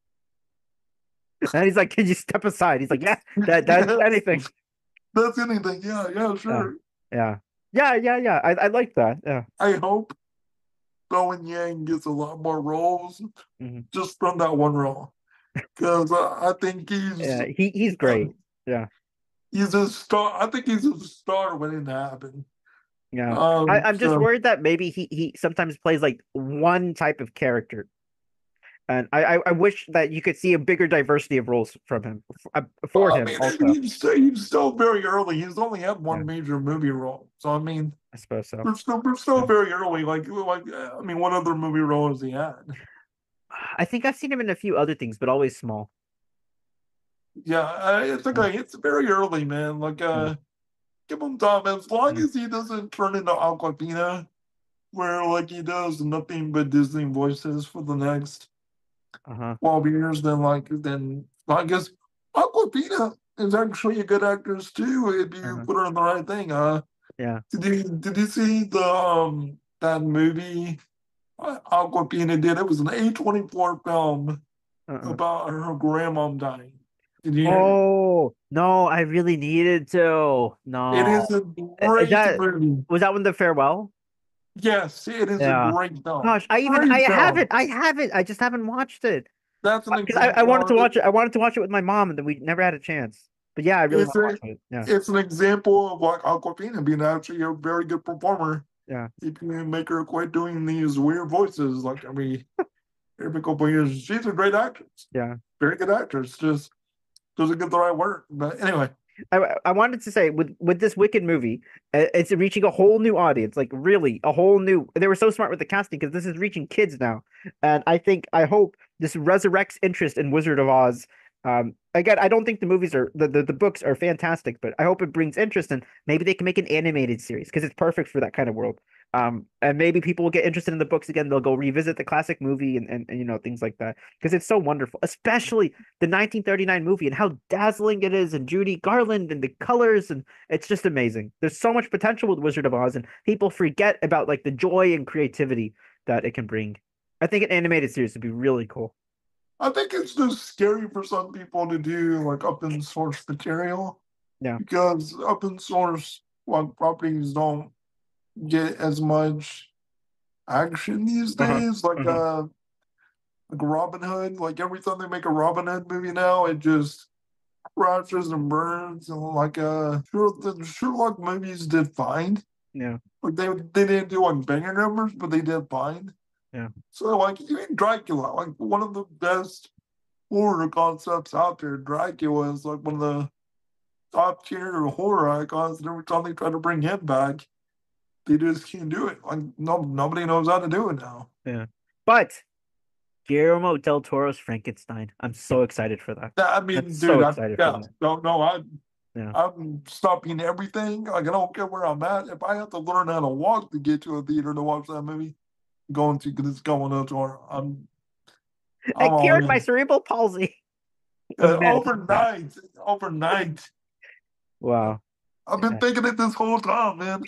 A: And he's like, "Can you step aside?" He's like, "Yeah, that that's
B: Yes,
A: anything."
B: that's anything. Yeah, yeah,
A: Yeah,
B: sure.
A: yeah, yeah, yeah, yeah. I I like that. Yeah.
B: I hope Bowen Yang gets a lot more roles
A: Mhm.
B: just from that one role because uh, I think he's
A: Yeah, he he's
B: uh,
A: great. Yeah,
B: he's a star. I think he's a star waiting to happen.
A: yeah. I,
B: Um,
A: I'm just
B: so
A: worried that maybe he he sometimes plays like one type of character, and I I, I wish that you could see a bigger diversity of roles from him uh, for
B: I
A: him
B: mean,
A: also.
B: he's still, he's still very early. He's only had
A: Yeah,
B: one major movie role, so I mean,
A: I suppose so.
B: we're still we're still
A: Yeah.
B: very early. Like like I mean, what other movie role has he had?
A: I think I've seen him in a few other things, but always small.
B: Yeah, I, it's
A: Yeah,
B: okay. It's very early, man. Like
A: yeah,
B: uh, give him time. As long
A: yeah.
B: as he doesn't turn into Aquafina, where like he does nothing but Disney voices for the next
A: Uh-huh.
B: twelve years, then like then I guess Aquafina is actually a good actress too if you
A: Uh-huh.
B: put her in the right thing. Uh,
A: Yeah.
B: did you did you see the um that movie uh, Aquafina did? It was an A twenty-four film
A: Uh-uh.
B: about her grandmom dying. Did you hear?
A: Oh, no, I really needed to.
B: It
A: No.
B: is a
A: Uh, Is
B: great
A: that
B: movie.
A: was that one the farewell?
B: Yes, it is a
A: Yeah.
B: great film.
A: Gosh, I even I
B: Great
A: have it.
B: film.
A: I have it. I just haven't watched it.
B: That's an
A: 'Cause I, I
B: example
A: wanted to
B: of it.
A: watch it. I wanted to watch it with my mom, and then we never had a chance. But yeah, I really
B: It's
A: want to
B: a
A: watch it. Yeah,
B: it's an example of like Aquafina being actually a very good performer.
A: yeah,
B: You can make her quit doing these weird voices like every every couple of years. She's a great actress.
A: yeah.
B: Very good actress. Just doesn't get the right word. But anyway,
A: I I wanted to say with with this Wicked movie, uh, it's reaching a whole new audience. Like really, a whole new. They were so smart with the casting because this is reaching kids now, and I think I hope this resurrects interest in Wizard of Oz. Um, again, I don't think the movies are the, the the books are fantastic, but I hope it brings interest and maybe they can make an animated series because it's perfect for that kind of world. Um, and maybe people will get interested in the books again. They'll go revisit the classic movie and and, and you know things like that because it's so wonderful, especially the nineteen thirty-nine movie and how dazzling it is, and Judy Garland and the colors, and it's just amazing. There's so much potential with Wizard of Oz, and people forget about like the joy and creativity that it can bring. I think an animated series would be really cool.
B: I think it's just scary for some people to do like open source material
A: Yeah.
B: because open source like properties don't get as much action these
A: Uh-huh.
B: days. Like
A: Uh-huh.
B: uh like Robin Hood. Like every time they make a Robin Hood movie now, it just crashes and burns. And like uh, sure, the Sherlock movies did fine.
A: Yeah,
B: Like they they didn't do like banger numbers, but they did fine.
A: yeah,
B: So like even Dracula, like one of the best horror concepts out there. Dracula is like one of the top tier horror icons, and every time they try to bring him back, they just can't do it. Like no nobody knows how to do it now.
A: yeah. But Guillermo del Toro's Frankenstein. I'm so excited for that.
B: I
A: I'm
B: mean,
A: so
B: dude, I
A: excited for
B: yeah,
A: that.
B: don't know. I
A: Yeah.
B: I'm stopping everything. Like I don't care where I'm at. If I have to learn how to walk to get to a theater to watch that movie, I'm going to because it's going up to our, I'm I'm
A: It
B: all
A: cured my
B: in.
A: cerebral palsy.
B: Uh,
A: Imagine that.
B: overnight, overnight.
A: Wow.
B: I've been
A: Yeah.
B: thinking it this whole time, man.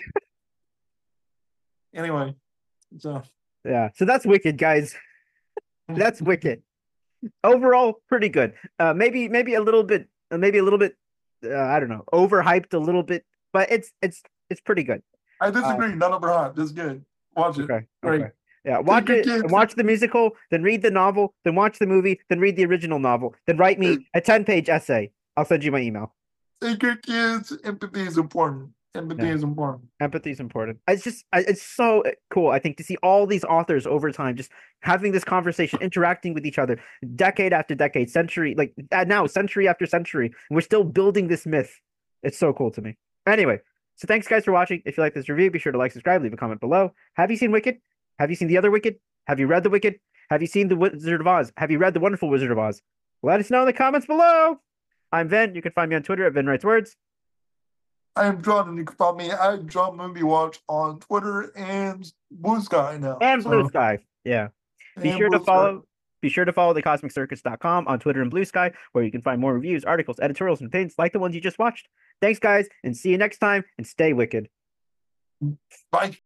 B: Anyway, so
A: Yeah. So that's Wicked, guys. That's Wicked. Overall, pretty good. Uh, maybe maybe a little bit, uh, maybe a little bit. Uh, I don't know, overhyped a little bit, but it's it's it's pretty good.
B: I
A: Uh,
B: disagree. None of her hot. That's good. Watch it.
A: okay,
B: Great.
A: okay, yeah.
B: Take
A: Watch
B: your
A: it.
B: kids.
A: Watch the musical, then read the novel, then watch the movie, then read the original novel, then write me a ten page essay. I'll send you my email.
B: Take your kids. Empathy is important. Empathy
A: Yeah.
B: is important.
A: Empathy is important. It's just, it's so cool, I think, to see all these authors over time just having this conversation, interacting with each other, decade after decade, century, like uh, now, century after century, and we're still building this myth. It's so cool to me. Anyway, so thanks, guys, for watching. If you like this review, be sure to like, subscribe, leave a comment below. Have you seen Wicked? Have you seen the other Wicked? Have you read the Wicked? Have you seen the Wizard of Oz? Have you read the Wonderful Wizard of Oz? Let us know in the comments below. I'm Ven. You can find me on Twitter at Ven Writes Words.
B: I am John, and you can follow me at John Movie Watch on Twitter and Blue Sky now.
A: And Blue
B: So
A: Sky. Yeah. Be
B: and
A: sure to
B: Blue Sky.
A: follow be sure to follow the cosmic circus dot com on Twitter and Blue Sky, where you can find more reviews, articles, editorials, and pins like the ones you just watched. Thanks, guys, and see you next time, and stay wicked.
B: Bye.